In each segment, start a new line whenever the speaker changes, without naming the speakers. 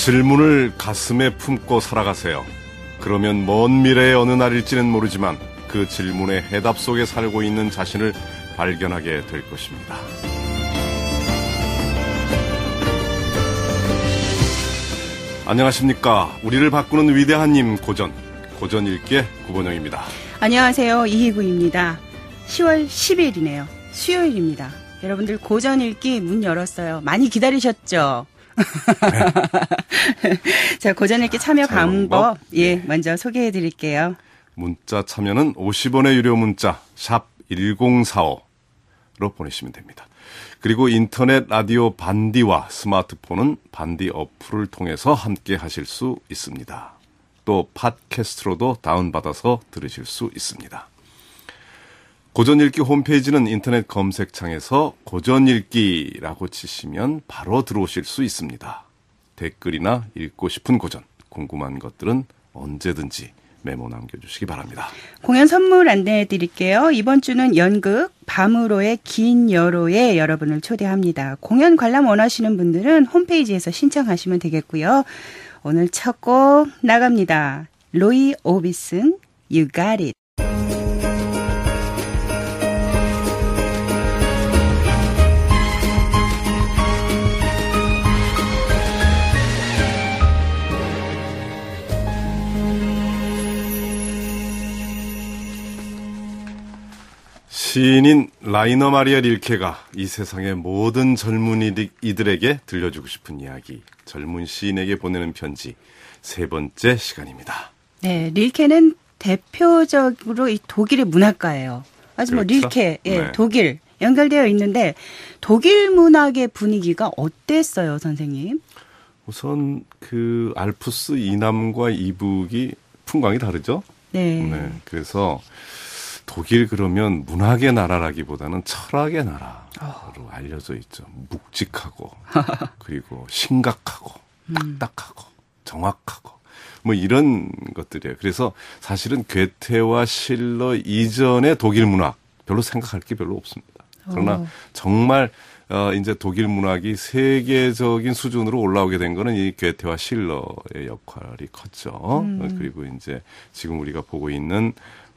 질문을 가슴에 품고 살아가세요. 그러면 먼 미래의 어느 날일지는 모르지만 그 질문의 해답 속에 살고 있는 자신을 발견하게 될 것입니다. 안녕하십니까. 우리를 바꾸는 위대한 님 고전 읽기의 구본영입니다.
안녕하세요. 이희구입니다. 10월 10일이네요. 수요일입니다. 여러분들 고전 읽기 문 열었어요. 많이 기다리셨죠? 네. 자, 고전 읽기 참여 방법 먼저 소개해 드릴게요.
문자 참여는 50원의 유료 문자 샵 1045로 보내시면 됩니다. 그리고 인터넷 라디오 반디와 스마트폰은 반디 어플을 통해서 함께 하실 수 있습니다. 또 팟캐스트로도 다운받아서 들으실 수 있습니다. 고전읽기 홈페이지는 인터넷 검색창에서 고전읽기라고 치시면 바로 들어오실 수 있습니다. 댓글이나 읽고 싶은 고전, 궁금한 것들은 언제든지 메모 남겨주시기 바랍니다.
공연 선물 안내해 드릴게요. 이번 주는 연극 밤으로의 긴 여로에 여러분을 초대합니다. 공연 관람 원하시는 분들은 홈페이지에서 신청하시면 되겠고요. 오늘 첫 곡 나갑니다. 로이 오비슨, You Got It.
시인인 라이너 마리아 릴케가 이 세상의 모든 젊은이들에게 들려주고 싶은 이야기, 젊은 시인에게 보내는 편지, 세 번째 시간입니다.
네, 릴케는 대표적으로 이 독일의 문학가예요. 아주 그렇죠? 릴케, 네. 독일 연결되어 있는데 독일 문학의 분위기가 어땠어요, 선생님?
우선 그 알프스 이남과 이북이 풍광이 다르죠.
네.
그래서 독일 그러면 문학의 나라라기보다는 철학의 나라로 알려져 있죠. 묵직하고 그리고 심각하고 딱딱하고 정확하고 뭐 이런 것들이에요. 그래서 사실은 괴테와 실러 이전의 독일 문학 별로 생각할 게 별로 없습니다. 그러나 정말 이제 독일 문학이 세계적인 수준으로 올라오게 된 거는 이 괴테와 실러의 역할이 컸죠. 그리고 이제 지금 우리가 보고 있는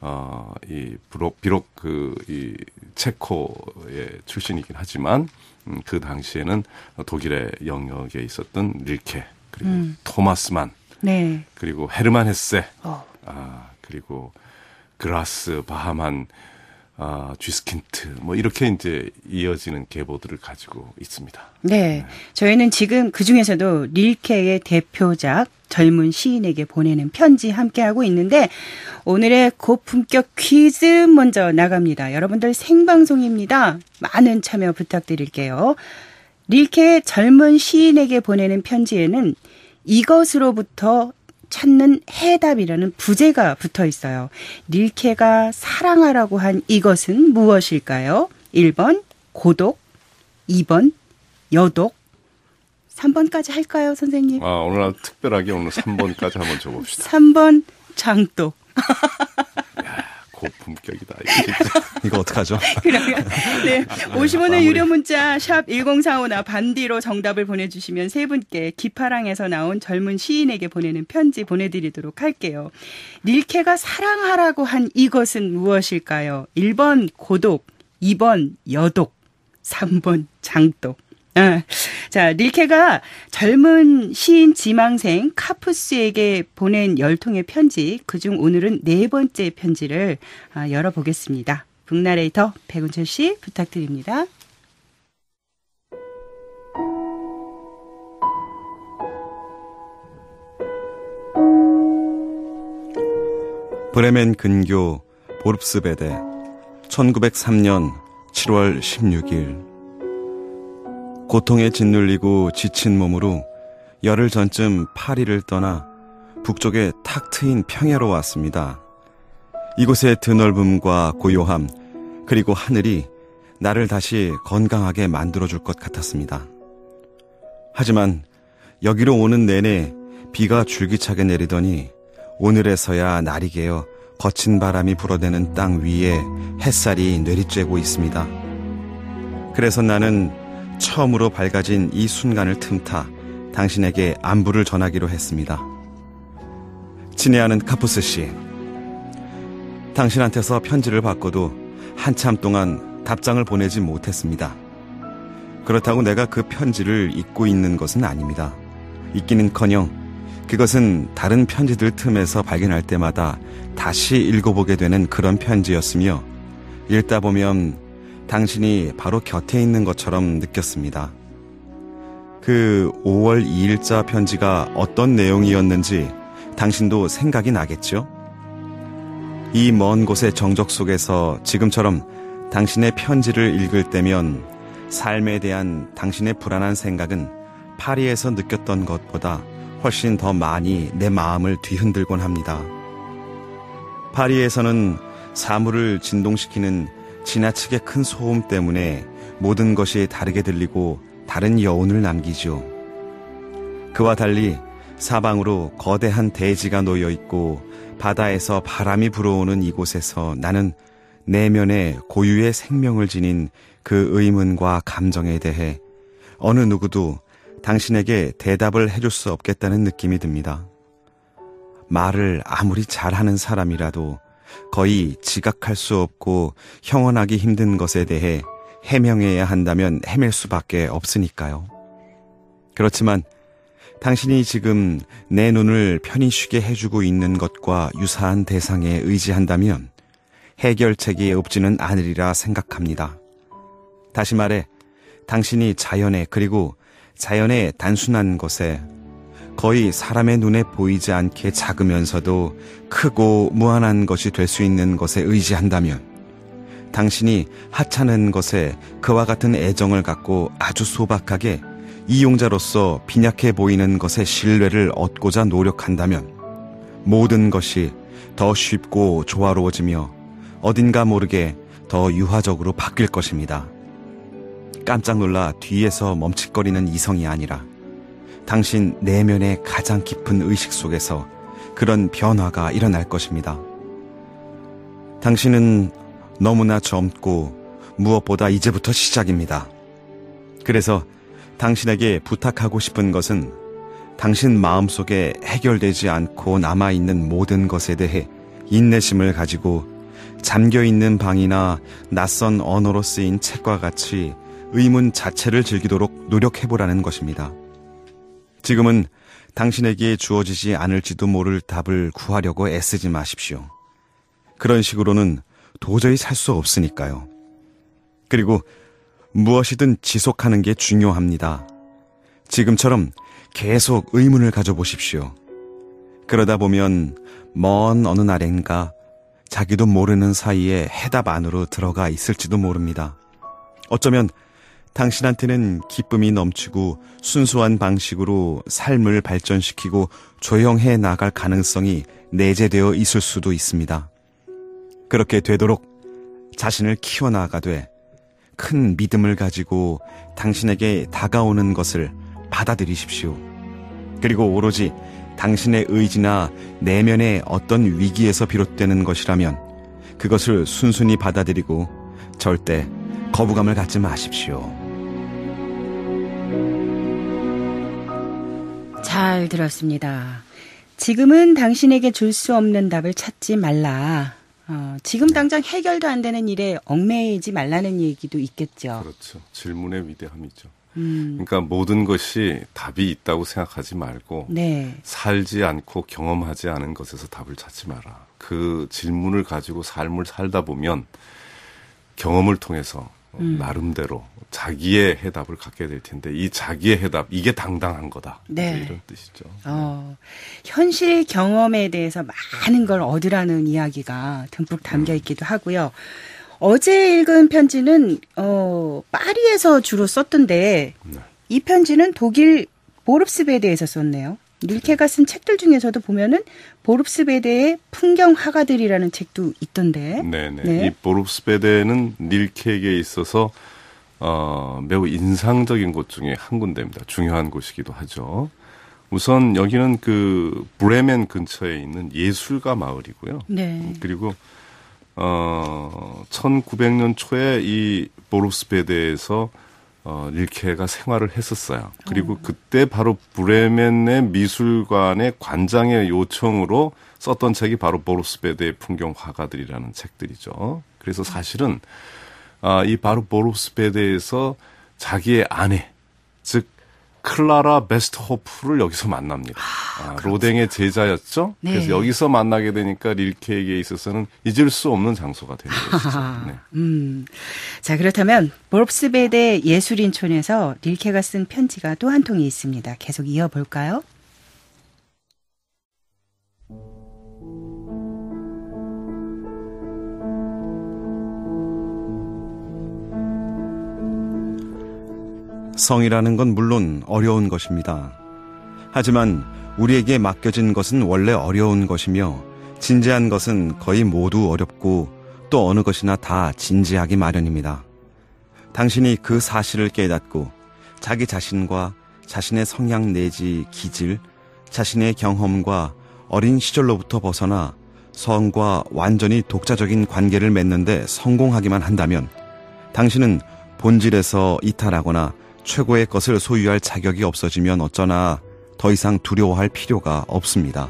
비록 이 체코의 출신이긴 하지만, 그 당시에는 독일의 영역에 있었던 릴케, 그리고 토마스 만,
네.
그리고 헤르만 헤세, 그리고 그라스, 바하만, 쥐스킨트, 뭐 이렇게 이제 이어지는 계보들을 가지고 있습니다.
네. 저희는 지금 그 중에서도 릴케의 대표작 젊은 시인에게 보내는 편지 함께하고 있는데 오늘의 고품격 퀴즈 먼저 나갑니다. 여러분들 생방송입니다. 많은 참여 부탁드릴게요. 릴케의 젊은 시인에게 보내는 편지에는 이것으로부터 찾는 해답이라는 부제가 붙어 있어요. 릴케가 사랑하라고 한 이것은 무엇일까요? 1번 고독, 2번 여독, 3번까지 할까요, 선생님?
오늘 특별하게 오늘 3번까지 한번 줘봅시다.
3번 장독.
야, 고품격이다.
이거 어떡하죠?
그러면 50원의 유료 문자 샵 1045나 반디로 정답을 보내주시면 세 분께 기파랑에서 나온 젊은 시인에게 보내는 편지 보내드리도록 할게요. 릴케가 사랑하라고 한 이것은 무엇일까요? 1번 고독, 2번 여독, 3번 장독. 자, 릴케가 젊은 시인 지망생 카푸스에게 보낸 10통의 편지, 그중 오늘은 네 번째 편지를 열어보겠습니다. 북나레이터 백운철 씨 부탁드립니다.
브레멘 근교 보릅스베데 1903년 7월 16일 고통에 짓눌리고 지친 몸으로 열흘 전쯤 파리를 떠나 북쪽에 탁 트인 평야로 왔습니다. 이곳의 드넓음과 고요함, 그리고 하늘이 나를 다시 건강하게 만들어줄 것 같았습니다. 하지만 여기로 오는 내내 비가 줄기차게 내리더니 오늘에서야 날이 개어 거친 바람이 불어대는 땅 위에 햇살이 내리쬐고 있습니다. 그래서 나는 처음으로 밝아진 이 순간을 틈타 당신에게 안부를 전하기로 했습니다. 친애하는 카푸스 씨, 당신한테서 편지를 받고도 한참 동안 답장을 보내지 못했습니다. 그렇다고 내가 그 편지를 잊고 있는 것은 아닙니다. 잊기는커녕 그것은 다른 편지들 틈에서 발견할 때마다 다시 읽어보게 되는 그런 편지였으며 읽다 보면 당신이 바로 곁에 있는 것처럼 느꼈습니다. 그 5월 2일자 편지가 어떤 내용이었는지 당신도 생각이 나겠죠? 이 먼 곳의 정적 속에서 지금처럼 당신의 편지를 읽을 때면 삶에 대한 당신의 불안한 생각은 파리에서 느꼈던 것보다 훨씬 더 많이 내 마음을 뒤흔들곤 합니다. 파리에서는 사물을 진동시키는 지나치게 큰 소음 때문에 모든 것이 다르게 들리고 다른 여운을 남기죠. 그와 달리 사방으로 거대한 대지가 놓여 있고 바다에서 바람이 불어오는 이곳에서 나는 내면에 고유의 생명을 지닌 그 의문과 감정에 대해 어느 누구도 당신에게 대답을 해줄 수 없겠다는 느낌이 듭니다. 말을 아무리 잘하는 사람이라도 거의 지각할 수 없고 형언하기 힘든 것에 대해 해명해야 한다면 헤맬 수밖에 없으니까요. 그렇지만 당신이 지금 내 눈을 편히 쉬게 해주고 있는 것과 유사한 대상에 의지한다면 해결책이 없지는 않으리라 생각합니다. 다시 말해 당신이 자연에 그리고 자연의 단순한 것에 거의 사람의 눈에 보이지 않게 작으면서도 크고 무한한 것이 될 수 있는 것에 의지한다면 당신이 하찮은 것에 그와 같은 애정을 갖고 아주 소박하게 이용자로서 빈약해 보이는 것에 신뢰를 얻고자 노력한다면 모든 것이 더 쉽고 조화로워지며 어딘가 모르게 더 유화적으로 바뀔 것입니다. 깜짝 놀라 뒤에서 멈칫거리는 이성이 아니라 당신 내면의 가장 깊은 의식 속에서 그런 변화가 일어날 것입니다. 당신은 너무나 젊고 무엇보다 이제부터 시작입니다. 그래서 당신에게 부탁하고 싶은 것은 당신 마음속에 해결되지 않고 남아있는 모든 것에 대해 인내심을 가지고 잠겨있는 방이나 낯선 언어로 쓰인 책과 같이 의문 자체를 즐기도록 노력해보라는 것입니다. 지금은 당신에게 주어지지 않을지도 모를 답을 구하려고 애쓰지 마십시오. 그런 식으로는 도저히 살 수 없으니까요. 그리고 무엇이든 지속하는 게 중요합니다. 지금처럼 계속 의문을 가져보십시오. 그러다 보면 먼 어느 날엔가 자기도 모르는 사이에 해답 안으로 들어가 있을지도 모릅니다. 어쩌면 당신한테는 기쁨이 넘치고 순수한 방식으로 삶을 발전시키고 조형해 나갈 가능성이 내재되어 있을 수도 있습니다. 그렇게 되도록 자신을 키워나가되 큰 믿음을 가지고 당신에게 다가오는 것을 받아들이십시오. 그리고 오로지 당신의 의지나 내면의 어떤 위기에서 비롯되는 것이라면 그것을 순순히 받아들이고 절대 거부감을 갖지 마십시오.
잘 들었습니다. 지금은 당신에게 줄 수 없는 답을 찾지 말라. 지금 당장 해결도 안 되는 일에 얽매이지 말라는 얘기도 있겠죠.
그렇죠. 질문의 위대함이죠. 그러니까 모든 것이 답이 있다고 생각하지 말고
네.
살지 않고 경험하지 않은 것에서 답을 찾지 마라. 그 질문을 가지고 삶을 살다 보면 경험을 통해서 나름대로 자기의 해답을 갖게 될 텐데 이 자기의 해답, 이게 당당한 거다.
네.
이런 뜻이죠.
현실 경험에 대해서 많은 걸 얻으라는 이야기가 듬뿍 담겨 있기도 하고요. 어제 읽은 편지는 파리에서 주로 썼던데
네.
이 편지는 독일 보릅스베데에서 썼네요. 릴케가 쓴 책들 중에서도 보면은 보릅스베데의 풍경 화가들이라는 책도 있던데.
네네.
네.
이 보릅스베데는 릴케에게 있어서 매우 인상적인 곳 중에 한 군데입니다. 중요한 곳이기도 하죠. 우선 여기는 그 브레멘 근처에 있는 예술가 마을이고요.
네.
그리고 1900년 초에 이 보릅스베데에서 릴케가 생활을 했었어요. 그리고 그때 바로 브레멘의 미술관의 관장의 요청으로 썼던 책이 바로 보루스베드의 풍경 화가들이라는 책들이죠. 그래서 사실은 이 바로 보루스베드에서 자기의 아내, 즉 클라라 베스트호프를 여기서 만납니다. 로댕의 제자였죠. 네. 그래서 여기서 만나게 되니까 릴케에게 있어서는 잊을 수 없는 장소가 되는 것이죠. 네.
자, 그렇다면 보루스베드의 예술인촌에서 릴케가 쓴 편지가 또 한 통이 있습니다. 계속 이어볼까요?
성이라는 건 물론 어려운 것입니다. 하지만 우리에게 맡겨진 것은 원래 어려운 것이며 진지한 것은 거의 모두 어렵고 또 어느 것이나 다 진지하기 마련입니다. 당신이 그 사실을 깨닫고 자기 자신과 자신의 성향 내지 기질, 자신의 경험과 어린 시절로부터 벗어나 성과 완전히 독자적인 관계를 맺는데 성공하기만 한다면 당신은 본질에서 이탈하거나 최고의 것을 소유할 자격이 없어지면 어쩌나 더 이상 두려워할 필요가 없습니다.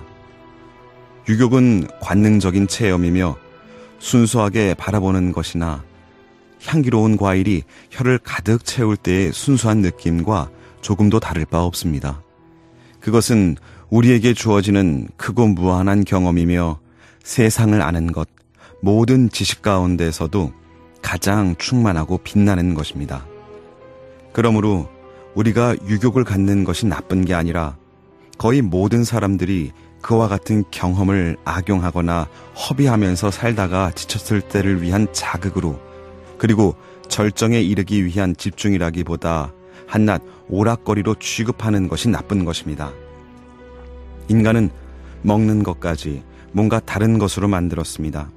유격은 관능적인 체험이며 순수하게 바라보는 것이나 향기로운 과일이 혀를 가득 채울 때의 순수한 느낌과 조금도 다를 바 없습니다. 그것은 우리에게 주어지는 크고 무한한 경험이며 세상을 아는 것, 모든 지식 가운데서도 가장 충만하고 빛나는 것입니다. 그러므로 우리가 유격을 갖는 것이 나쁜 게 아니라 거의 모든 사람들이 그와 같은 경험을 악용하거나 허비하면서 살다가 지쳤을 때를 위한 자극으로 그리고 절정에 이르기 위한 집중이라기보다 한낱 오락거리로 취급하는 것이 나쁜 것입니다. 인간은 먹는 것까지 뭔가 다른 것으로 만들었습니다.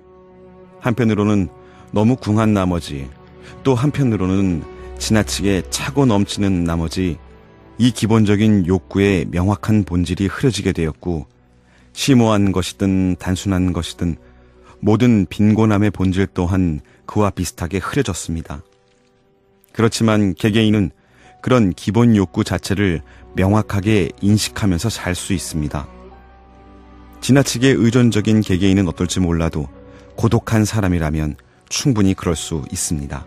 한편으로는 너무 궁한 나머지 또 한편으로는 지나치게 차고 넘치는 나머지 이 기본적인 욕구의 명확한 본질이 흐려지게 되었고 심오한 것이든 단순한 것이든 모든 빈곤함의 본질 또한 그와 비슷하게 흐려졌습니다. 그렇지만 개개인은 그런 기본 욕구 자체를 명확하게 인식하면서 살 수 있습니다. 지나치게 의존적인 개개인은 어떨지 몰라도 고독한 사람이라면 충분히 그럴 수 있습니다.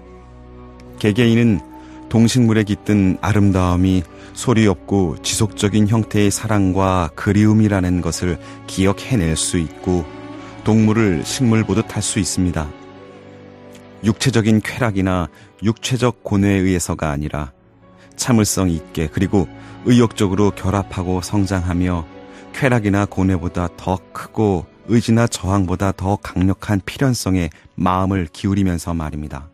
개개인은 동식물에 깃든 아름다움이 소리 없고 지속적인 형태의 사랑과 그리움이라는 것을 기억해낼 수 있고 동물을 식물 보듯 할 수 있습니다. 육체적인 쾌락이나 육체적 고뇌에 의해서가 아니라 참을성 있게 그리고 의욕적으로 결합하고 성장하며 쾌락이나 고뇌보다 더 크고 의지나 저항보다 더 강력한 필연성에 마음을 기울이면서 말입니다.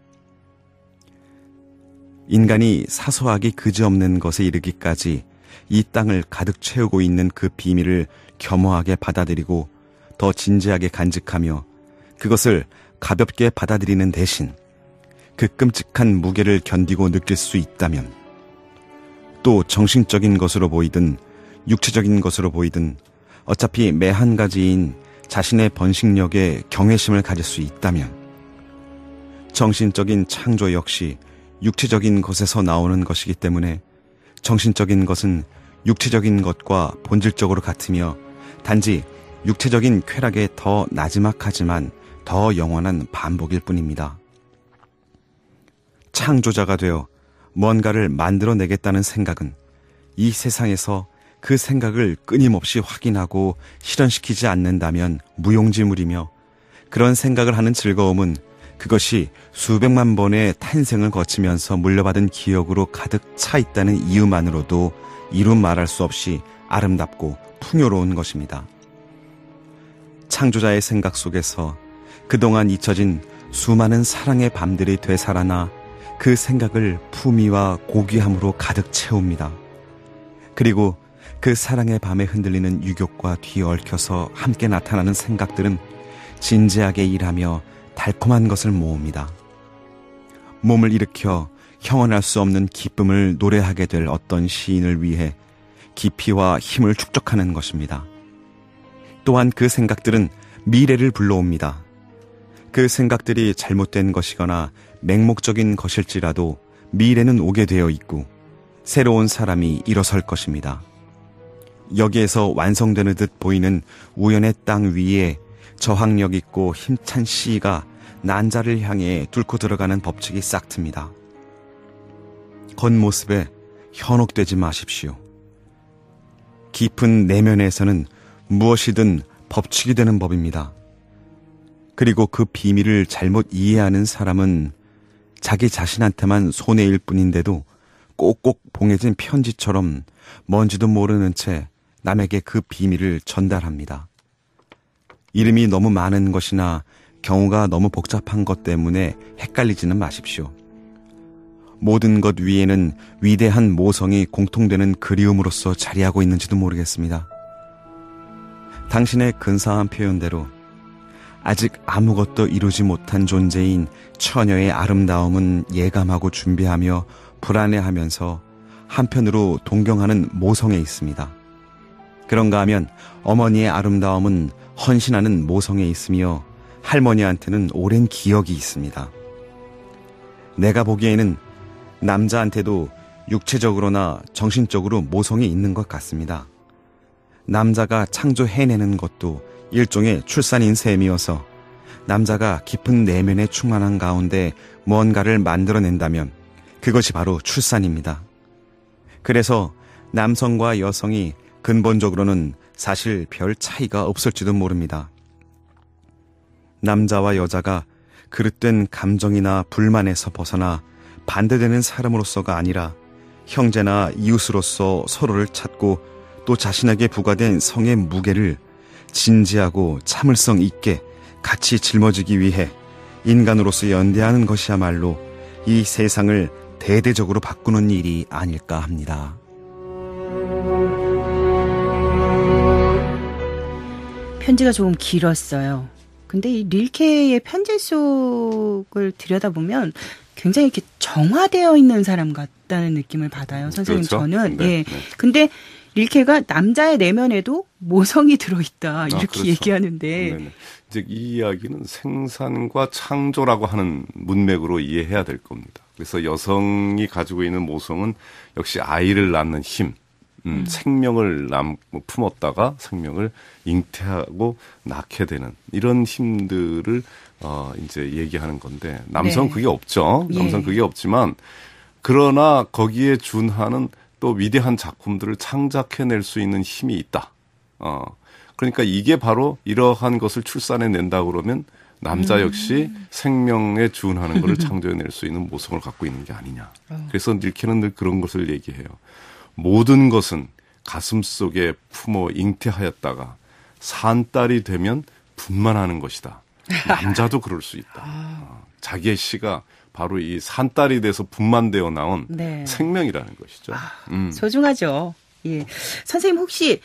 인간이 사소하기 그지없는 것에 이르기까지 이 땅을 가득 채우고 있는 그 비밀을 겸허하게 받아들이고 더 진지하게 간직하며 그것을 가볍게 받아들이는 대신 그 끔찍한 무게를 견디고 느낄 수 있다면 또 정신적인 것으로 보이든 육체적인 것으로 보이든 어차피 매 한 가지인 자신의 번식력에 경외심을 가질 수 있다면 정신적인 창조 역시 육체적인 것에서 나오는 것이기 때문에 정신적인 것은 육체적인 것과 본질적으로 같으며 단지 육체적인 쾌락의 더 나지막하지만 더 영원한 반복일 뿐입니다. 창조자가 되어 뭔가를 만들어내겠다는 생각은 이 세상에서 그 생각을 끊임없이 확인하고 실현시키지 않는다면 무용지물이며 그런 생각을 하는 즐거움은 그것이 수백만 번의 탄생을 거치면서 물려받은 기억으로 가득 차 있다는 이유만으로도 이루 말할 수 없이 아름답고 풍요로운 것입니다. 창조자의 생각 속에서 그동안 잊혀진 수많은 사랑의 밤들이 되살아나 그 생각을 품위와 고귀함으로 가득 채웁니다. 그리고 그 사랑의 밤에 흔들리는 유격과 뒤얽혀서 함께 나타나는 생각들은 진지하게 일하며 달콤한 것을 모읍니다. 몸을 일으켜 형언할 수 없는 기쁨을 노래하게 될 어떤 시인을 위해 깊이와 힘을 축적하는 것입니다. 또한 그 생각들은 미래를 불러옵니다. 그 생각들이 잘못된 것이거나 맹목적인 것일지라도 미래는 오게 되어 있고 새로운 사람이 일어설 것입니다. 여기에서 완성되는 듯 보이는 우연의 땅 위에 저항력 있고 힘찬 시가 난자를 향해 뚫고 들어가는 법칙이 싹틉니다. 겉모습에 현혹되지 마십시오. 깊은 내면에서는 무엇이든 법칙이 되는 법입니다. 그리고 그 비밀을 잘못 이해하는 사람은 자기 자신한테만 손해일 뿐인데도 꼭꼭 봉해진 편지처럼 뭔지도 모르는 채 남에게 그 비밀을 전달합니다. 이름이 너무 많은 것이나 경우가 너무 복잡한 것 때문에 헷갈리지는 마십시오. 모든 것 위에는 위대한 모성이 공통되는 그리움으로서 자리하고 있는지도 모르겠습니다. 당신의 근사한 표현대로 아직 아무것도 이루지 못한 존재인 처녀의 아름다움은 예감하고 준비하며 불안해하면서 한편으로 동경하는 모성에 있습니다. 그런가 하면 어머니의 아름다움은 헌신하는 모성에 있으며 할머니한테는 오랜 기억이 있습니다. 내가 보기에는 남자한테도 육체적으로나 정신적으로 모성이 있는 것 같습니다. 남자가 창조해내는 것도 일종의 출산인 셈이어서 남자가 깊은 내면에 충만한 가운데 무언가를 만들어낸다면 그것이 바로 출산입니다. 그래서 남성과 여성이 근본적으로는 사실 별 차이가 없을지도 모릅니다. 남자와 여자가 그릇된 감정이나 불만에서 벗어나 반대되는 사람으로서가 아니라 형제나 이웃으로서 서로를 찾고 또 자신에게 부과된 성의 무게를 진지하고 참을성 있게 같이 짊어지기 위해 인간으로서 연대하는 것이야말로 이 세상을 대대적으로 바꾸는 일이 아닐까 합니다.
편지가 조금 길었어요. 근데 이 릴케의 편지 속을 들여다보면 굉장히 이렇게 정화되어 있는 사람 같다는 느낌을 받아요. 선생님,
그렇죠?
저는.
네,
예.
네.
근데 릴케가 남자의 내면에도 모성이 들어있다. 이렇게
그렇죠.
얘기하는데.
네네. 이제 이 이야기는 생산과 창조라고 하는 문맥으로 이해해야 될 겁니다. 그래서 여성이 가지고 있는 모성은 역시 아이를 낳는 힘, 생명을 품었다가 생명을 잉태하고 낳게 되는 이런 힘들을 이제 얘기하는 건데 남성은
네.
그게 없죠. 남성은
예.
그게 없지만 그러나 거기에 준하는 또 위대한 작품들을 창작해낼 수 있는 힘이 있다. 그러니까 이게 바로 이러한 것을 출산해낸다 그러면 남자 역시 생명에 준하는 것을 창조해낼 수 있는 모성을 갖고 있는 게 아니냐. 그래서 릴케는 늘 그런 것을 얘기해요. 모든 것은 가슴속에 품어 잉태하였다가 산딸이 되면 분만하는 것이다. 남자도 그럴 수 있다. 자기의 시가 바로 이 산딸이 돼서 분만되어 나온
네.
생명이라는 것이죠.
소중하죠. 예. 선생님 혹시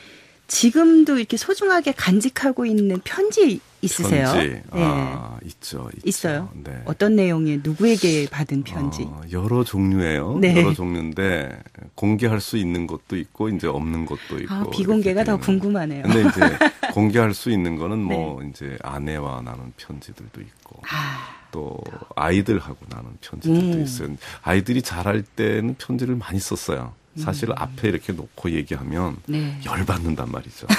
지금도 이렇게 소중하게 간직하고 있는 편지 있으세요?
편지.
네.
있죠.
있어요?
네.
어떤 내용의 누구에게 받은 편지?
여러 종류예요.
네.
여러 종류인데 공개할 수 있는 것도 있고 이제 없는 것도 있고.
비공개가 더
이렇게 되는.
궁금하네요.
근데 이제 공개할 수 있는 거는 뭐 이제 아내와 나눈 편지들도 있고. 또 아이들하고 나눈 편지들도 있어요. 아이들이 자랄 때는 편지를 많이 썼어요. 사실 앞에 이렇게 놓고 얘기하면
네.
열받는단 말이죠.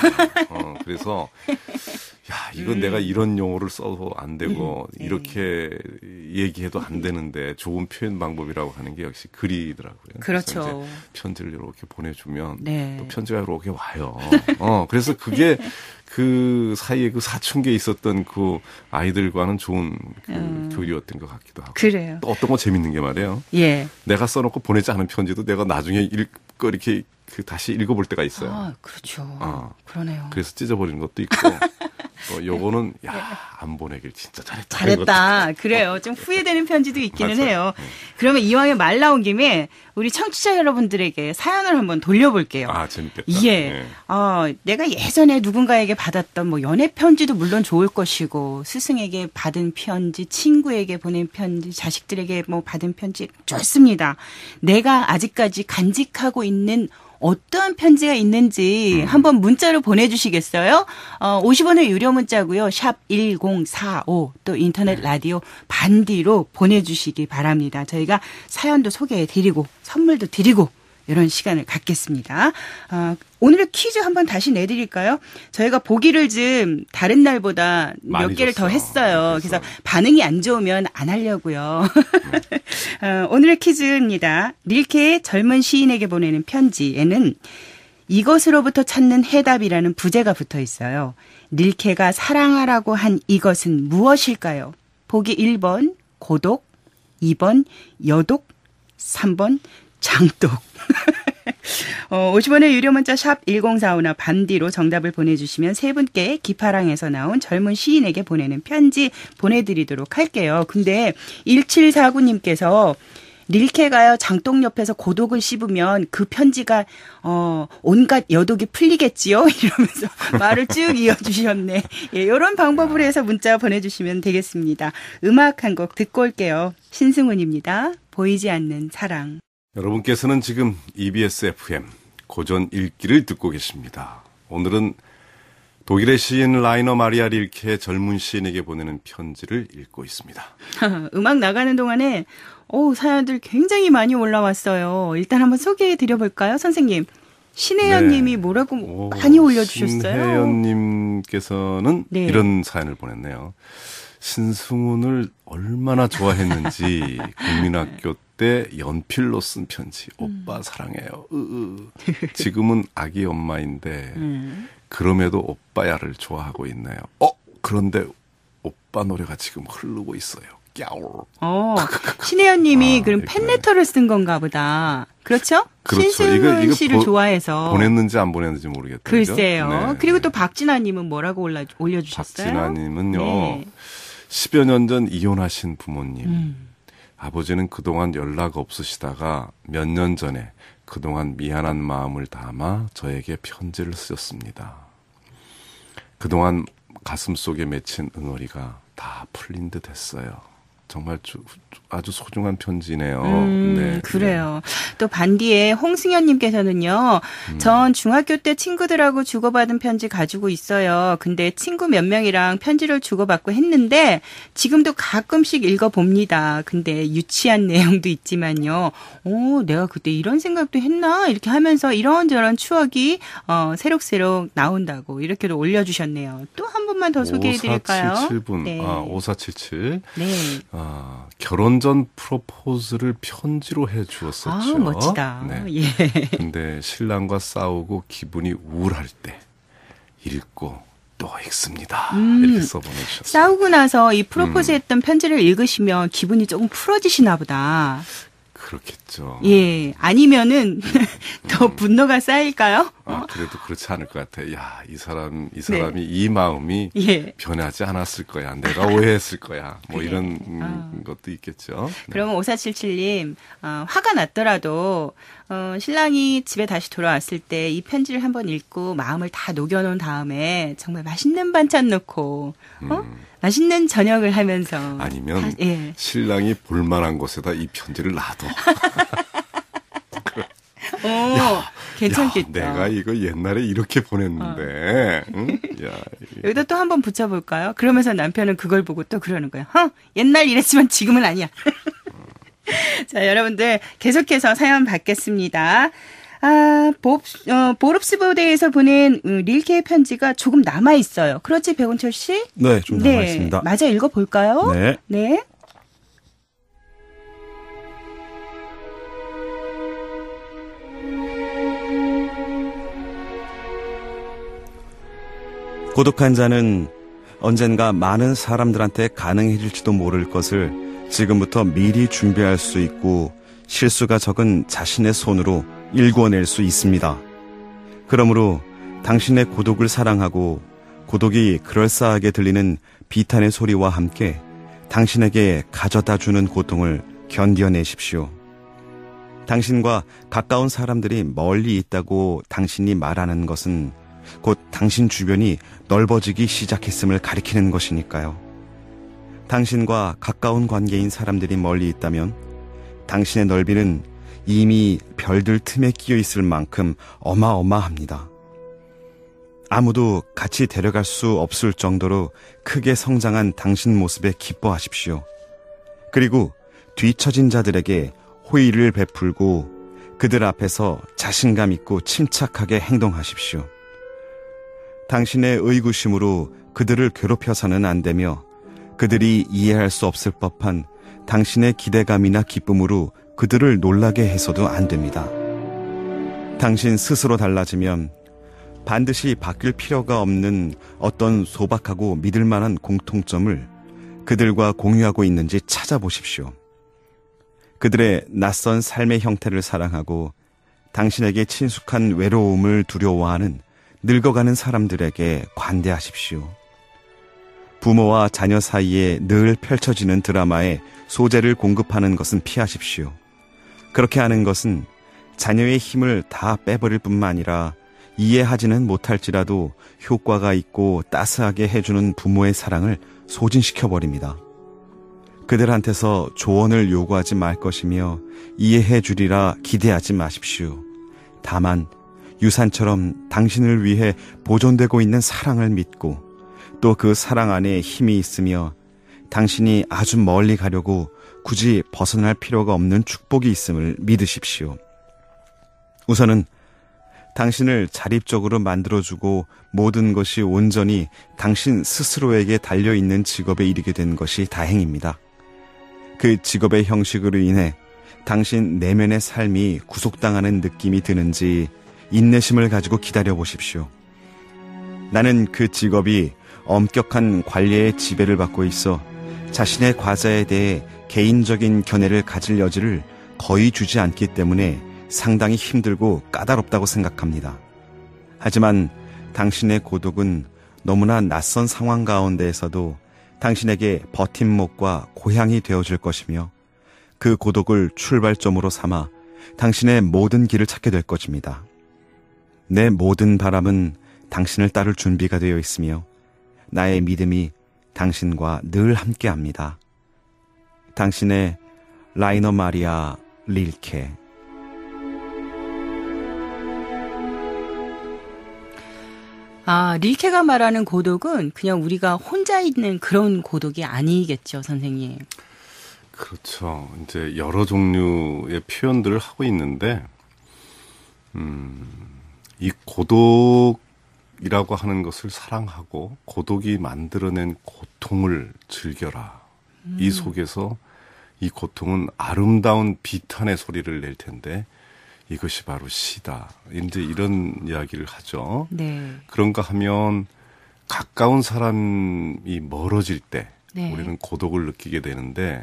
그래서 야, 이건 내가 이런 용어를 써도 안 되고 이렇게 얘기해도 안 되는데 좋은 표현 방법이라고 하는 게 역시 글이더라고요.
그렇죠.
그래서 이제 편지를 이렇게 보내주면
네.
또 편지가 이렇게 와요. 그래서 그게 그 사이에 그 사춘기에 있었던 그 아이들과는 좋은 그 교류였던 것 같기도 하고.
그래요.
또 어떤 거 재밌는 게 말이에요.
예.
내가 써놓고 보내지 않은 편지도 내가 나중에 이렇게 다시 읽어볼 때가 있어요.
그렇죠. 그러네요.
그래서 찢어버리는 것도 있고. 또 요거는 안 보내길 진짜 잘했다.
잘했다. 그래요. 좀 후회되는 편지도 있기는
맞아요.
해요. 그러면 이왕에 말 나온 김에 우리 청취자 여러분들에게 사연을 한번 돌려볼게요.
재밌겠다.
예.
네.
내가 예전에 누군가에게 받았던 뭐 연애 편지도 물론 좋을 것이고 스승에게 받은 편지, 친구에게 보낸 편지, 자식들에게 뭐 받은 편지 좋습니다. 내가 아직까지 간직하고 있는 어떠한 편지가 있는지 한번 문자로 보내주시겠어요? 50원의 유료 문자고요. 샵 1045 또 인터넷 라디오 반디로 보내주시기 바랍니다. 저희가 사연도 소개해드리고 선물도 드리고 이런 시간을 갖겠습니다. 오늘의 퀴즈 한번 다시 내드릴까요? 저희가 보기를 좀 다른 날보다 몇 개를 더 했어요. 그래서 반응이 안 좋으면 안 하려고요. 오늘의 퀴즈입니다. 릴케의 젊은 시인에게 보내는 편지에는 이것으로부터 찾는 해답이라는 부제가 붙어 있어요. 릴케가 사랑하라고 한 이것은 무엇일까요? 보기 1번 고독, 2번 여독, 3번 장독. 50원의 유료 문자 샵 1045나 반디로 정답을 보내주시면 세 분께 기파랑에서 나온 젊은 시인에게 보내는 편지 보내드리도록 할게요. 근데 1749님께서 릴케가요 장독 옆에서 고독을 씹으면 그 편지가 온갖 여독이 풀리겠지요? 이러면서 말을 쭉 이어주셨네. 예, 이런 방법으로 해서 문자 보내주시면 되겠습니다. 음악 한 곡 듣고 올게요. 신승훈입니다. 보이지 않는 사랑.
여러분께서는 지금 EBS FM 고전 읽기를 듣고 계십니다. 오늘은 독일의 시인 라이너 마리아 릴케의 젊은 시인에게 보내는 편지를 읽고 있습니다.
음악 나가는 동안에 사연들 굉장히 많이 올라왔어요. 일단 한번 소개해 드려볼까요, 선생님? 신혜연 님이 뭐라고 많이 올려주셨어요?
신혜연 님께서는
네.
이런 사연을 보냈네요. 신승훈을 얼마나 좋아했는지 국민학교 때 연필로 쓴 편지. 오빠 사랑해요. 지금은 아기 엄마인데 그럼에도 오빠야를 좋아하고 있네요. 그런데 오빠 노래가 지금 흐르고 있어요. 꺄오.
신혜연 님이 그럼
이렇게.
팬레터를 쓴 건가 보다. 그렇죠?
그렇죠.
신승훈 씨를 좋아해서.
보냈는지 안 보냈는지 모르겠다.
글쎄요.
네.
그리고 또 박진아 님은 뭐라고 올려주셨어요?
박진아 님은요.
네.
10여 년 전 이혼하신 부모님. 아버지는 그동안 연락 없으시다가 몇 년 전에 그동안 미안한 마음을 담아 저에게 편지를 쓰셨습니다. 그동안 가슴속에 맺힌 응어리가 다 풀린 듯 했어요. 정말 아주 소중한 편지네요. 네.
그래요. 또 반디에 홍승현님께서는요. 전 중학교 때 친구들하고 주고받은 편지 가지고 있어요. 근데 친구 몇 명이랑 편지를 주고받고 했는데 지금도 가끔씩 읽어봅니다. 근데 유치한 내용도 있지만요. 내가 그때 이런 생각도 했나? 이렇게 하면서 이런저런 추억이 새록새록 나온다고 이렇게도 올려주셨네요. 또 한 번만 더 소개해드릴까요?
5477분.
네.
5477.
네.
결혼 전 프로포즈를 편지로 해 주었었죠.
멋지다.
네.
예.
근데 신랑과 싸우고 기분이 우울할 때 읽고 또 읽습니다. 이렇게 써보내주셨어요.
싸우고 나서 이 프로포즈 했던 편지를 읽으시면 기분이 조금 풀어지시나 보다.
그렇겠죠.
예. 아니면은 더 분노가 쌓일까요?
그래도 그렇지 않을 것 같아요. 야, 이 사람이 이 마음이
예.
변하지 않았을 거야. 내가 오해했을 거야. 뭐 이런 것도 있겠죠. 네.
그러면 5477님, 화가 났더라도, 신랑이 집에 다시 돌아왔을 때 이 편지를 한번 읽고 마음을 다 녹여놓은 다음에 정말 맛있는 반찬 넣고, 맛있는 저녁을 하면서.
아니면
예.
신랑이 볼만한 곳에다 이 편지를 놔둬.
괜찮겠다.
야, 내가 이거 옛날에 이렇게 보냈는데. 응? 야,
여기다 또 한번 붙여볼까요? 그러면서 남편은 그걸 보고 또 그러는 거예요. 옛날 이랬지만 지금은 아니야. 자, 여러분들 계속해서 사연 받겠습니다. 보릅스보드에서 보낸 릴케의 편지가 조금 남아있어요. 그렇지, 백운철 씨?
네, 좀 남아있습니다.
맞아, 읽어볼까요?
네.
네.
고독한 자는 언젠가 많은 사람들한테 가능해질지도 모를 것을 지금부터 미리 준비할 수 있고 실수가 적은 자신의 손으로 일궈낼 수 있습니다. 그러므로 당신의 고독을 사랑하고 고독이 그럴싸하게 들리는 비탄의 소리와 함께 당신에게 가져다주는 고통을 견뎌내십시오. 당신과 가까운 사람들이 멀리 있다고 당신이 말하는 것은 곧 당신 주변이 넓어지기 시작했음을 가리키는 것이니까요. 당신과 가까운 관계인 사람들이 멀리 있다면 당신의 넓이는 이미 별들 틈에 끼어 있을 만큼 어마어마합니다. 아무도 같이 데려갈 수 없을 정도로 크게 성장한 당신 모습에 기뻐하십시오. 그리고 뒤처진 자들에게 호의를 베풀고 그들 앞에서 자신감 있고 침착하게 행동하십시오. 당신의 의구심으로 그들을 괴롭혀서는 안 되며 그들이 이해할 수 없을 법한 당신의 기대감이나 기쁨으로 그들을 놀라게 해서도 안 됩니다. 당신 스스로 달라지면 반드시 바뀔 필요가 없는 어떤 소박하고 믿을 만한 공통점을 그들과 공유하고 있는지 찾아보십시오. 그들의 낯선 삶의 형태를 사랑하고 당신에게 친숙한 외로움을 두려워하는 늙어가는 사람들에게 관대하십시오. 부모와 자녀 사이에 늘 펼쳐지는 드라마에 소재를 공급하는 것은 피하십시오. 그렇게 하는 것은 자녀의 힘을 다 빼버릴 뿐만 아니라 이해하지는 못할지라도 효과가 있고 따스하게 해주는 부모의 사랑을 소진시켜버립니다. 그들한테서 조언을 요구하지 말 것이며 이해해 주리라 기대하지 마십시오. 다만 유산처럼 당신을 위해 보존되고 있는 사랑을 믿고 또 그 사랑 안에 힘이 있으며 당신이 아주 멀리 가려고 굳이 벗어날 필요가 없는 축복이 있음을 믿으십시오. 우선은 당신을 자립적으로 만들어주고 모든 것이 온전히 당신 스스로에게 달려있는 직업에 이르게 된 것이 다행입니다. 그 직업의 형식으로 인해 당신 내면의 삶이 구속당하는 느낌이 드는지 인내심을 가지고 기다려보십시오. 나는 그 직업이 엄격한 관리의 지배를 받고 있어 자신의 과자에 대해 개인적인 견해를 가질 여지를 거의 주지 않기 때문에 상당히 힘들고 까다롭다고 생각합니다. 하지만 당신의 고독은 너무나 낯선 상황 가운데에서도 당신에게 버팀목과 고향이 되어줄 것이며 그 고독을 출발점으로 삼아 당신의 모든 길을 찾게 될 것입니다. 내 모든 바람은 당신을 따를 준비가 되어 있으며 나의 믿음이 당신과 늘 함께합니다. 당신의 라이너 마리아 릴케.
릴케가 말하는 고독은 그냥 우리가 혼자 있는 그런 고독이 아니겠죠, 선생님.
그렇죠. 이제 여러 종류의 표현들을 하고 있는데, 이 고독이라고 하는 것을 사랑하고 고독이 만들어낸 고통을 즐겨라. 이 속에서 이 고통은 아름다운 비탄의 소리를 낼 텐데 이것이 바로 시다. 이제 이런 이야기를 하죠.
네.
그런가 하면 가까운 사람이 멀어질 때
네.
우리는 고독을 느끼게 되는데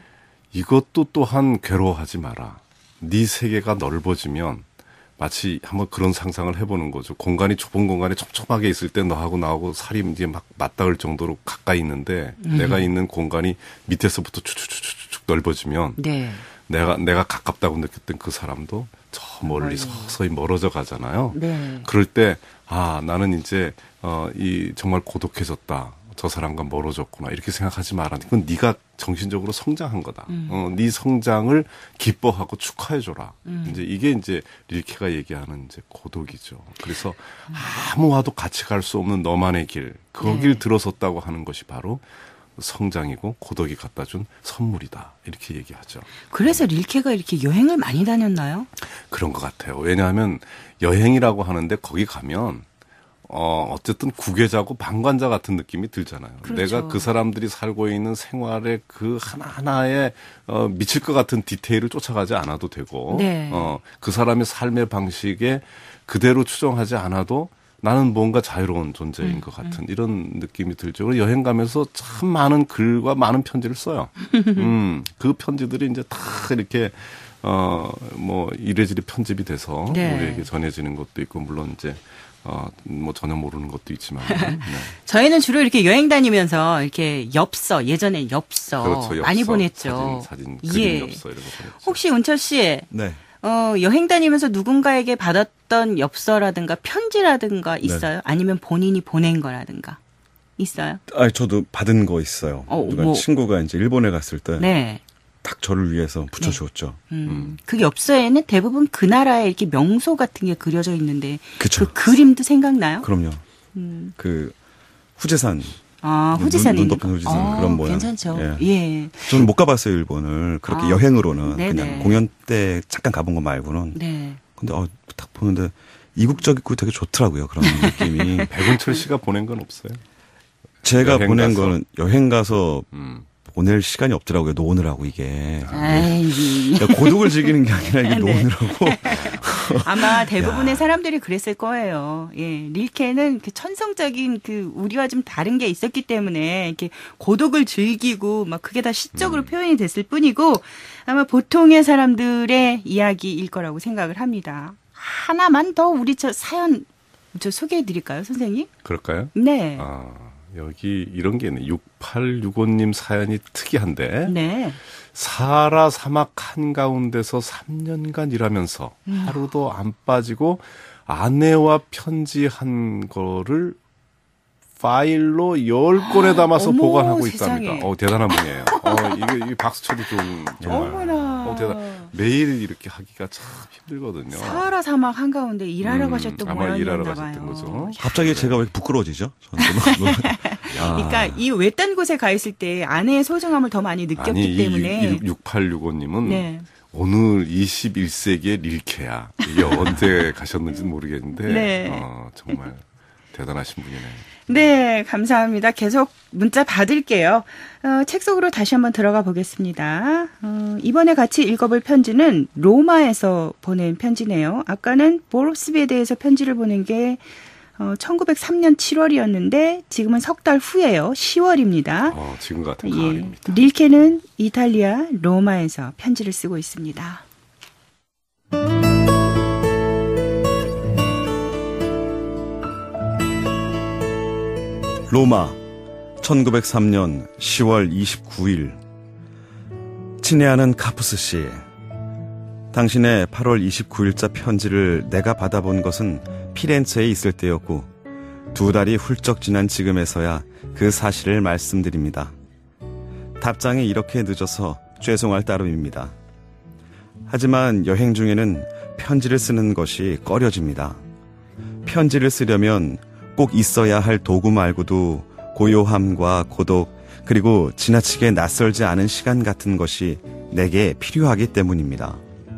이것도 또한 괴로워하지 마라. 네 세계가 넓어지면 마치 한번 그런 상상을 해보는 거죠. 공간이 좁은 공간에 촘촘하게 있을 때 너하고 나하고 살이 이제 막 맞닿을 정도로 가까이 있는데 내가 있는 공간이 밑에서부터 축축축축 넓어지면
네.
내가 가깝다고 느꼈던 그 사람도 저 멀리 서서히 멀어져 가잖아요.
네.
그럴 때 나는 이제 이 정말 고독해졌다. 저 사람과 멀어졌구나. 이렇게 생각하지 마라. 그건 네가 정신적으로 성장한 거다. 네 성장을 기뻐하고 축하해줘라. 이제 이게 이제 릴케가 얘기하는 이제 고독이죠. 그래서 아무와도 같이 갈 수 없는 너만의 길, 거길 들어섰다고 하는 것이 바로 성장이고 고독이 갖다 준 선물이다. 이렇게 얘기하죠.
그래서 릴케가 이렇게 여행을 많이 다녔나요?
그런 것 같아요. 왜냐하면 여행이라고 하는데 거기 가면 어쨌든 구계자고 방관자 같은 느낌이 들잖아요.
그렇죠.
내가 그 사람들이 살고 있는 생활의 그 하나하나에 미칠 것 같은 디테일을 쫓아가지 않아도 되고,
네.
그 사람의 삶의 방식에 그대로 추정하지 않아도 나는 뭔가 자유로운 존재인 것 같은 이런 느낌이 들죠. 그래서 여행 가면서 참 많은 글과 많은 편지를 써요. 그 편지들이 이제 다 이렇게 뭐 이래저래 편집이 돼서
네.
우리에게 전해지는 것도 있고 물론 이제 뭐 전혀 모르는 것도 있지만. 네.
저희는 주로 이렇게 여행 다니면서 이렇게 엽서, 예전에 엽서,
그렇죠,
많이
엽서,
보냈죠.
사진, 그림 엽서 이런 거 보냈죠.
혹시 운철 씨,
네.
여행 다니면서 누군가에게 받았던 엽서라든가 편지라든가 있어요? 아니면 본인이 보낸 거라든가 있어요?
저도 받은 거 있어요. 누가 친구가 이제 일본에 갔을 때
네.
딱 저를 위해서 붙여주었죠.
그 엽서에는 대부분 그 나라의 이렇게 명소 같은 게 그려져 있는데
그쵸.
그 그림도 생각나요?
그럼요. 그 후제산.
후지산에
눈 덮인 후지산 그런 모양.
괜찮죠.
예.
예.
저는 못 가봤어요, 일본을. 그렇게 여행으로는.
네네.
그냥 공연 때 잠깐 가본 거 말고는.
네.
근데 딱 보는데 이국적이고 되게 좋더라고요. 그런 느낌이.
백운철 씨가 보낸 건 없어요?
제가
여행
보낸
가서?
거는 여행 가서 보낼 시간이 없더라고요. 노느라고 이게. 그러니까 고독을 즐기는 게 아니라 이게 노느라고.
아마 대부분의 사람들이 그랬을 거예요. 예. 릴케는 그 천성적인 그 우리와 좀 다른 게 있었기 때문에 이렇게 고독을 즐기고 막 그게 다 시적으로 표현이 됐을 뿐이고 아마 보통의 사람들의 이야기일 거라고 생각을 합니다. 하나만 더 우리 사연 소개해 드릴까요, 선생님?
그럴까요?
네.
여기 이런 게 있네. 6865님 사연이 특이한데.
네.
사하라 사막 한가운데서 3년간 일하면서 하루도 안 빠지고 아내와 편지한 거를 파일로 10권에 담아서
어머,
보관하고
세상에.
있답니다. 대단한 분이에요. 이게 박수 쳐도 좀 정말.
어머나.
매일 이렇게 하기가 참 힘들거든요.
사하라 사막 한가운데 일하러 가셨던
아마 일하러
모양이었나
가셨던
봐요.
거죠.
갑자기 제가 왜 이렇게 부끄러워지죠?
그러니까 이 외딴 곳에 가 있을 때 아내의 소중함을 더 많이 느꼈기
아니,
때문에
6865님은
네.
오늘 21세기의 릴케야. 이게 언제 가셨는지는 모르겠는데
네.
정말 대단하신 분이네요.
네, 감사합니다. 계속 문자 받을게요. 책 속으로 다시 한번 들어가 보겠습니다. 이번에 같이 읽어볼 편지는 로마에서 보낸 편지네요. 아까는 보롭스비에 대해서 편지를 보낸 게 1903년 7월이었는데 지금은 석 달 후예요. 10월입니다.
지금 같은 가을입니다.
릴케는 이탈리아 로마에서 편지를 쓰고 있습니다.
로마 1903년 10월 29일 친애하는 카푸스 씨, 당신의 8월 29일자 편지를 내가 받아본 것은 피렌체에 있을 때였고 2달이 훌쩍 지난 지금에서야 그 사실을 말씀드립니다. 답장이 이렇게 늦어서 죄송할 따름입니다. 하지만 여행 중에는 편지를 쓰는 것이 꺼려집니다. 편지를 쓰려면 꼭 있어야 할 도구 말고도 고요함과 고독, 그리고 지나치게 낯설지 않은 시간 같은 것이 내게 필요하기 때문입니다.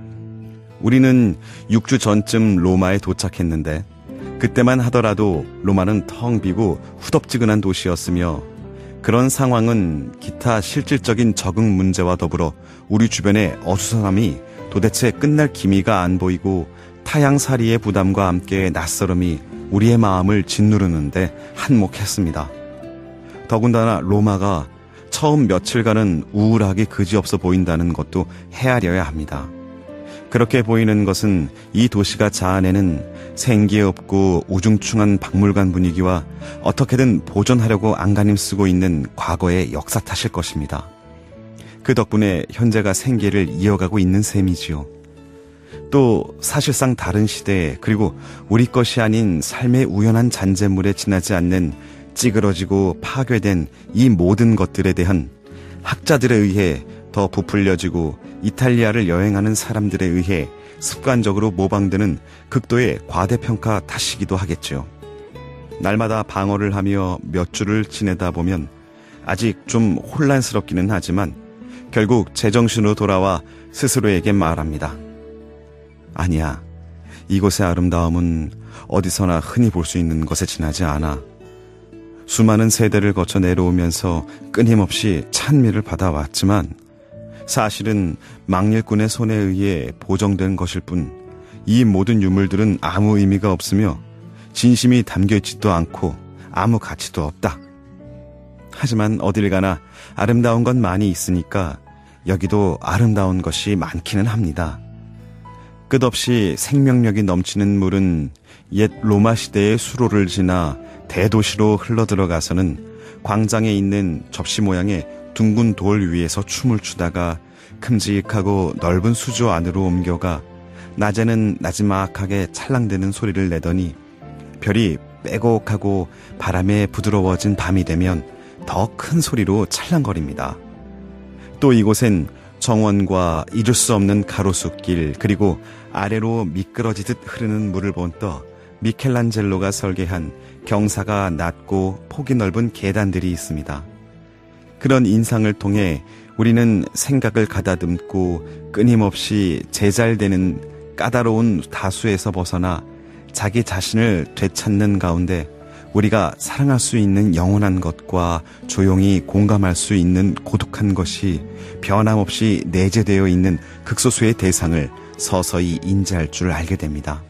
우리는 6주 전쯤 로마에 도착했는데 그때만 하더라도 로마는 텅 비고 후덥지근한 도시였으며 그런 상황은 기타 실질적인 적응 문제와 더불어 우리 주변의 어수선함이 도대체 끝날 기미가 안 보이고 타향살이의 부담과 함께 낯설음이 우리의 마음을 짓누르는데 한몫했습니다. 더군다나 로마가 처음 며칠간은 우울하기 그지없어 보인다는 것도 헤아려야 합니다. 그렇게 보이는 것은 이 도시가 자아내는 생기 없고 우중충한 박물관 분위기와 어떻게든 보존하려고 안간힘 쓰고 있는 과거의 역사 탓일 것입니다. 그 덕분에 현재가 생계를 이어가고 있는 셈이지요. 또 사실상 다른 시대에, 그리고 우리 것이 아닌 삶의 우연한 잔재물에 지나지 않는 찌그러지고 파괴된 이 모든 것들에 대한 학자들에 의해 더 부풀려지고 이탈리아를 여행하는 사람들에 의해 습관적으로 모방되는 극도의 과대평가 탓이기도 하겠죠. 날마다 방어를 하며 몇 주를 지내다 보면 아직 좀 혼란스럽기는 하지만 결국 제정신으로 돌아와 스스로에게 말합니다. 아니야, 이곳의 아름다움은 어디서나 흔히 볼 수 있는 것에 지나지 않아. 수많은 세대를 거쳐 내려오면서 끊임없이 찬미를 받아왔지만 사실은 망일꾼의 손에 의해 보정된 것일 뿐 이 모든 유물들은 아무 의미가 없으며 진심이 담겨있지도 않고 아무 가치도 없다. 하지만 어딜 가나 아름다운 건 많이 있으니까 여기도 아름다운 것이 많기는 합니다. 끝없이 생명력이 넘치는 물은 옛 로마 시대의 수로를 지나 대도시로 흘러들어가서는 광장에 있는 접시 모양의 둥근 돌 위에서 춤을 추다가 큼직하고 넓은 수조 안으로 옮겨가 낮에는 나지막하게 찰랑대는 소리를 내더니 별이 빼곡하고 바람에 부드러워진 밤이 되면 더 큰 소리로 찰랑거립니다. 또 이곳엔 정원과 잊을 수 없는 가로수길, 그리고 아래로 미끄러지듯 흐르는 물을 본떠 미켈란젤로가 설계한 경사가 낮고 폭이 넓은 계단들이 있습니다. 그런 인상을 통해 우리는 생각을 가다듬고 끊임없이 제잘되는 까다로운 다수에서 벗어나 자기 자신을 되찾는 가운데 우리가 사랑할 수 있는 영원한 것과 조용히 공감할 수 있는 고독한 것이 변함없이 내재되어 있는 극소수의 대상을 서서히 인지할 줄 알게 됩니다.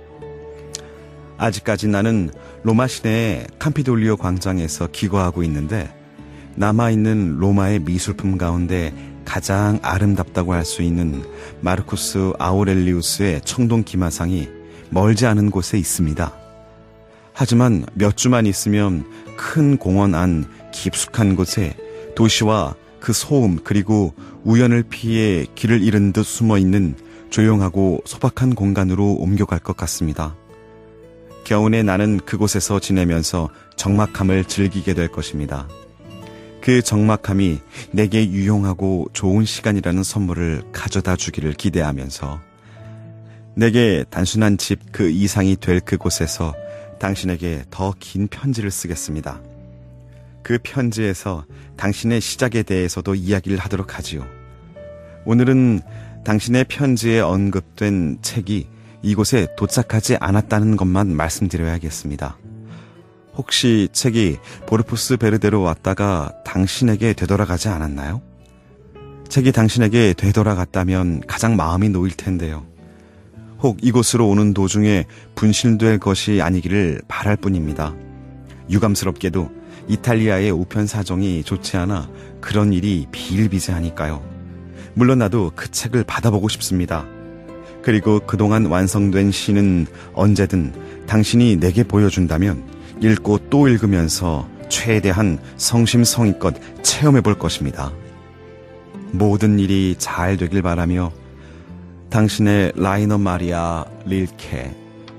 아직까지 나는 로마 시내의 캄피돌리오 광장에서 기거하고 있는데 남아있는 로마의 미술품 가운데 가장 아름답다고 할 수 있는 마르쿠스 아우렐리우스의 청동 기마상이 멀지 않은 곳에 있습니다. 하지만 몇 주만 있으면 큰 공원 안 깊숙한 곳에 도시와 그 소음 그리고 우연을 피해 길을 잃은 듯 숨어있는 조용하고 소박한 공간으로 옮겨갈 것 같습니다. 겨우내 나는 그곳에서 지내면서 적막함을 즐기게 될 것입니다. 그 적막함이 내게 유용하고 좋은 시간이라는 선물을 가져다 주기를 기대하면서 내게 단순한 집 그 이상이 될 그곳에서 당신에게 더 긴 편지를 쓰겠습니다. 그 편지에서 당신의 시작에 대해서도 이야기를 하도록 하지요. 오늘은 당신의 편지에 언급된 책이 이곳에 도착하지 않았다는 것만 말씀드려야겠습니다. 혹시 책이 보르푸스 베르데로 왔다가 당신에게 되돌아가지 않았나요? 책이 당신에게 되돌아갔다면 가장 마음이 놓일 텐데요. 혹 이곳으로 오는 도중에 분실될 것이 아니기를 바랄 뿐입니다. 유감스럽게도 이탈리아의 우편 사정이 좋지 않아 그런 일이 비일비재하니까요. 물론 나도 그 책을 받아보고 싶습니다. 그리고 그동안 완성된 시는 언제든 당신이 내게 보여준다면 읽고 또 읽으면서 최대한 성심성의껏 체험해볼 것입니다. 모든 일이 잘 되길 바라며 당신의 라이너 마리아 릴케.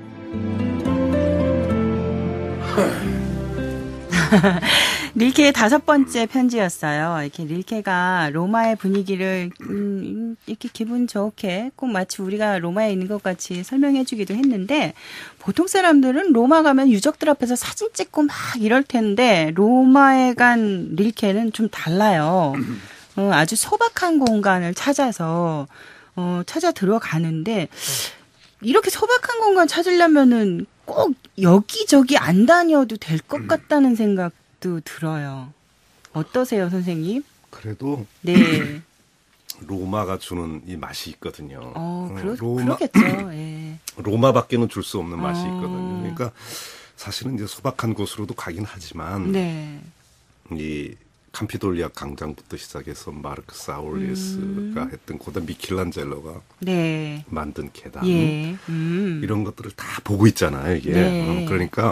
릴케의 5번째 편지였어요. 이렇게 릴케가 로마의 분위기를 이렇게 기분 좋게 꼭 마치 우리가 로마에 있는 것 같이 설명해주기도 했는데 보통 사람들은 로마 가면 유적들 앞에서 사진 찍고 막 이럴 텐데 로마에 간 릴케는 좀 달라요. 아주 소박한 공간을 찾아서 찾아 들어가는데 이렇게 소박한 공간 찾으려면은 꼭 여기저기 안 다녀도 될 것 같다는 생각도 들어요. 어떠세요, 선생님?
그래도
네.
로마가 주는 이 맛이 있거든요.
그렇겠죠. 예.
로마밖에는 줄 수 없는 맛이 있거든요. 그러니까 사실은 이제 소박한 곳으로도 가긴 하지만
네.
이 캄피돌리아 광장부터 시작해서 마르크스 아우렐리우스가 했던 고다 미켈란젤로가
네.
만든 계단
예.
이런 것들을 다 보고 있잖아요. 이게
네.
그러니까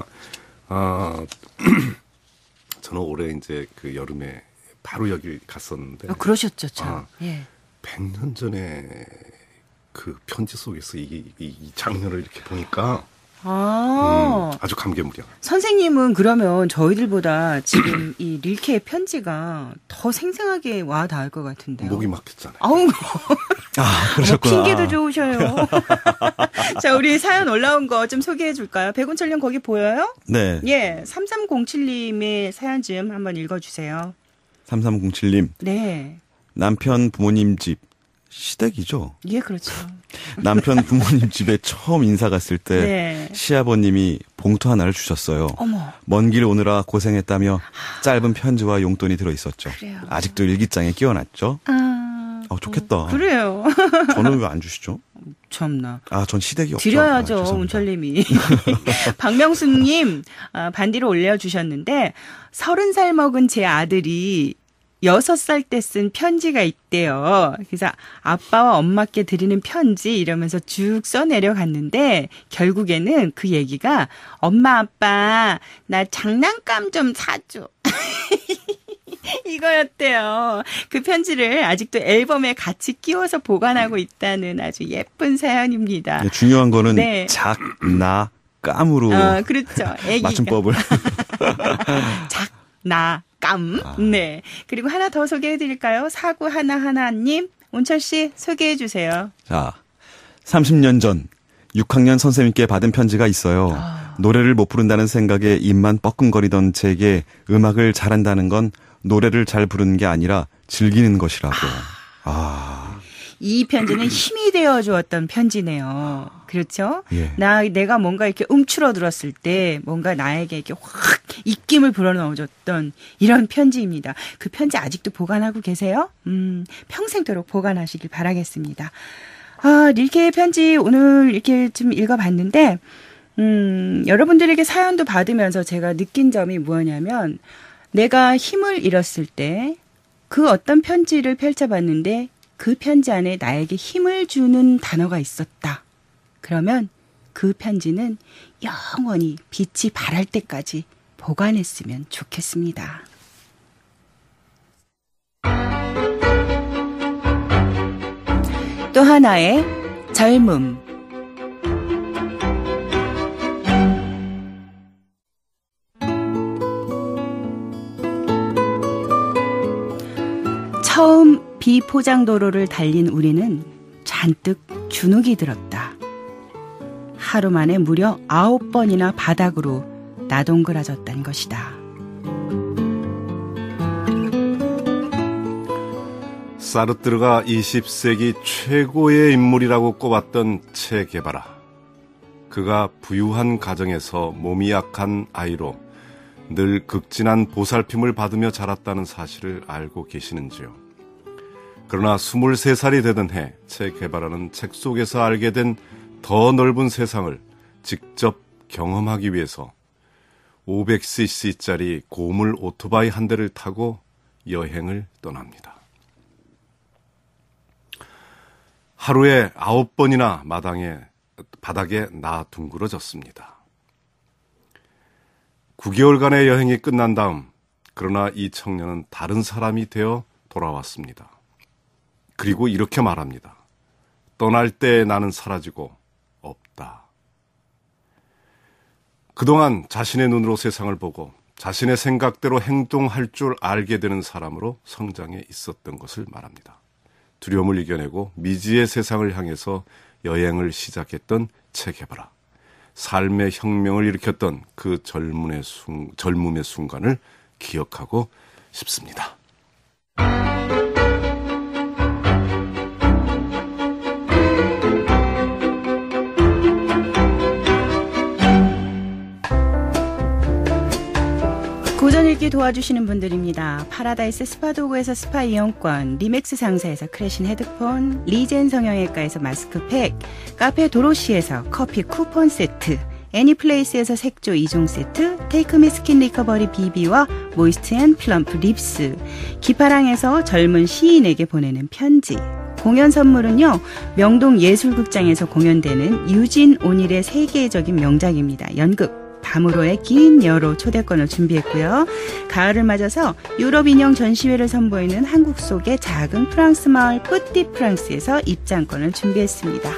저는 올해 이제 그 여름에 바로 여기 갔었는데
그러셨죠, 참. 예.
100년 전에 그 편지 속에서 이 장면을 이렇게 보니까 아주 감개무량.
선생님은 그러면 저희들보다 지금 이 릴케의 편지가 더 생생하게 와 닿을 것 같은데요.
목이 막혔잖아요.
아우,
그러셨구나.
핑계도 좋으셔요. 자, 우리 사연 올라온 거 좀 소개해 줄까요? 백운철님 거기 보여요?
네.
예, 3307님의 사연 좀 한번 읽어주세요.
3307님.
네.
남편 부모님 집 시댁이죠?
예, 그렇죠.
남편 부모님 집에 처음 인사 갔을 때
네.
시아버님이 봉투 하나를 주셨어요.
어머.
먼 길 오느라 고생했다며 짧은 편지와 용돈이 들어있었죠.
그래요.
아직도 일기장에 끼워놨죠. 좋겠다.
그래요.
저는 왜 안 주시죠?
참나.
전 시댁이 없죠.
드려야죠,
죄송합니다.
운철님이. 박명숙님, 반디로 올려주셨는데, 30살 먹은 제 아들이 6살 때 쓴 편지가 있대요. 그래서 아빠와 엄마께 드리는 편지 이러면서 쭉 써내려갔는데, 결국에는 그 얘기가, 엄마, 아빠, 나 장난감 좀 사줘. 이거였대요. 그 편지를 아직도 앨범에 같이 끼워서 보관하고 있다는 아주 예쁜 사연입니다.
네, 중요한 거는
네.
깜으로
그렇죠. 애기가.
맞춤법을.
감. 네. 그리고 하나 더 소개해 드릴까요? 사구 하나하나님. 온철 씨 소개해 주세요.
자, 30년 전 6학년 선생님께 받은 편지가 있어요. 노래를 못 부른다는 생각에 입만 뻐끔거리던 제게 음악을 잘한다는 건 노래를 잘 부르는 게 아니라 즐기는 것이라고.
이 편지는 힘이 되어 주었던 편지네요. 그렇죠?
예.
내가 뭔가 이렇게 움츠러들었을 때 뭔가 나에게 이렇게 확 입김을 불어넣어줬던 이런 편지입니다. 그 편지 아직도 보관하고 계세요? 평생도록 보관하시길 바라겠습니다. 릴케의 편지 오늘 이렇게 좀 읽어봤는데, 여러분들에게 사연도 받으면서 제가 느낀 점이 뭐냐면, 내가 힘을 잃었을 때 그 어떤 편지를 펼쳐봤는데 그 편지 안에 나에게 힘을 주는 단어가 있었다. 그러면 그 편지는 영원히 빛이 발할 때까지 보관했으면 좋겠습니다. 또 하나의 젊음. 처음 비포장도로를 달린 우리는 잔뜩 주눅이 들었다. 하루 만에 무려 9번이나 바닥으로 나동그라졌단 것이다.
사르트르가 20세기 최고의 인물이라고 꼽았던 체 게바라. 그가 부유한 가정에서 몸이 약한 아이로 늘 극진한 보살핌을 받으며 자랐다는 사실을 알고 계시는지요? 그러나 23살이 되던 해, 체 게바라는 책 속에서 알게 된 더 넓은 세상을 직접 경험하기 위해서 500cc짜리 고물 오토바이 한 대를 타고 여행을 떠납니다. 하루에 9번이나 바닥에 둥그러졌습니다. 9개월간의 여행이 끝난 다음, 그러나 이 청년은 다른 사람이 되어 돌아왔습니다. 그리고 이렇게 말합니다. 떠날 때 나는 사라지고 없다. 그동안 자신의 눈으로 세상을 보고 자신의 생각대로 행동할 줄 알게 되는 사람으로 성장해 있었던 것을 말합니다. 두려움을 이겨내고 미지의 세상을 향해서 여행을 시작했던 체 게바라. 삶의 혁명을 일으켰던 그 젊음의 순간을 기억하고 싶습니다.
고전 읽기 도와주시는 분들입니다. 파라다이스 스파도구에서 스파 이용권, 리맥스 상사에서 크래신 헤드폰, 리젠 성형외과에서 마스크팩, 카페 도로시에서 커피 쿠폰 세트, 애니플레이스에서 색조 2종 세트, 테이크미 스킨 리커버리 BB와 모이스트 앤 플럼프 립스, 기파랑에서 젊은 시인에게 보내는 편지, 공연 선물은요, 명동 예술극장에서 공연되는 유진 오닐의 세계적인 명작입니다. 연극 밤으로의 긴 여로 초대권을 준비했고요. 가을을 맞아서 유럽 인형 전시회를 선보이는 한국 속의 작은 프랑스 마을 뿌띠 프랑스에서 입장권을 준비했습니다.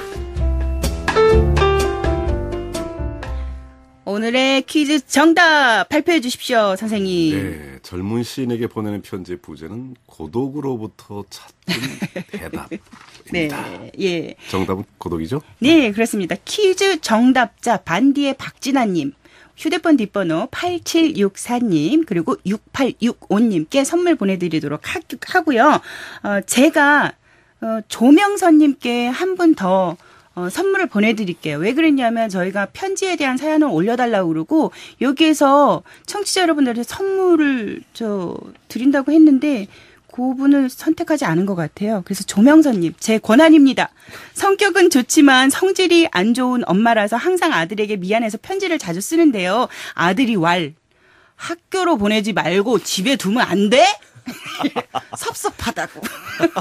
오늘의 퀴즈 정답 발표해 주십시오, 선생님.
네, 젊은 시인에게 보내는 편지의 부제는 고독으로부터 찾은 대답입니다.
네, 예.
정답은 고독이죠?
네, 그렇습니다. 퀴즈 정답자 반디의 박진아님, 휴대폰 뒷번호 8764님, 그리고 6865님께 선물 보내드리도록 하고요. 제가 조명선님께 한 분 더 선물을 보내드릴게요. 왜 그랬냐면 저희가 편지에 대한 사연을 올려달라고 그러고 여기에서 청취자 여러분들한테 선물을 드린다고 했는데 그분을 선택하지 않은 것 같아요. 그래서 조명선님, 제 권한입니다. 성격은 좋지만 성질이 안 좋은 엄마라서 항상 아들에게 미안해서 편지를 자주 쓰는데요. 아들이 학교로 보내지 말고 집에 두면 안 돼? 섭섭하다고.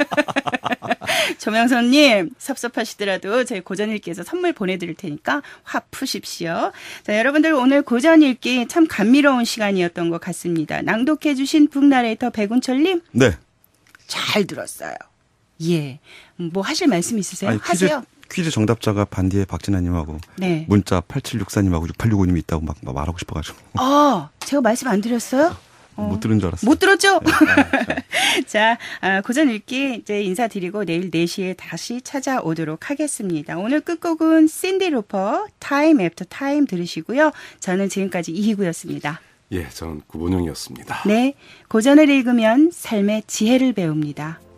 조명선님, 섭섭하시더라도 저희 고전읽기에서 선물 보내드릴 테니까 화 푸십시오. 자, 여러분들 오늘 고전읽기 참 감미로운 시간이었던 것 같습니다. 낭독해 주신 북나레이터 백운철님.
네.
잘 들었어요. 예. 뭐 하실 말씀 있으세요?
아니,
하세요.
퀴즈 정답자가 반디의 박진아님하고
네.
문자 8764님하고 6865님이 있다고 막 말하고 싶어가지고.
제가 말씀 안 드렸어요?
못 들은 줄 알았어요.
못 들었죠? 자, 고전 읽기 이제 인사드리고 내일 4시에 다시 찾아오도록 하겠습니다. 오늘 끝곡은 신디 로퍼 Time After Time 들으시고요. 저는 지금까지 이희구였습니다.
예, 저는 구본영이었습니다.
네, 고전을 읽으면 삶의 지혜를 배웁니다.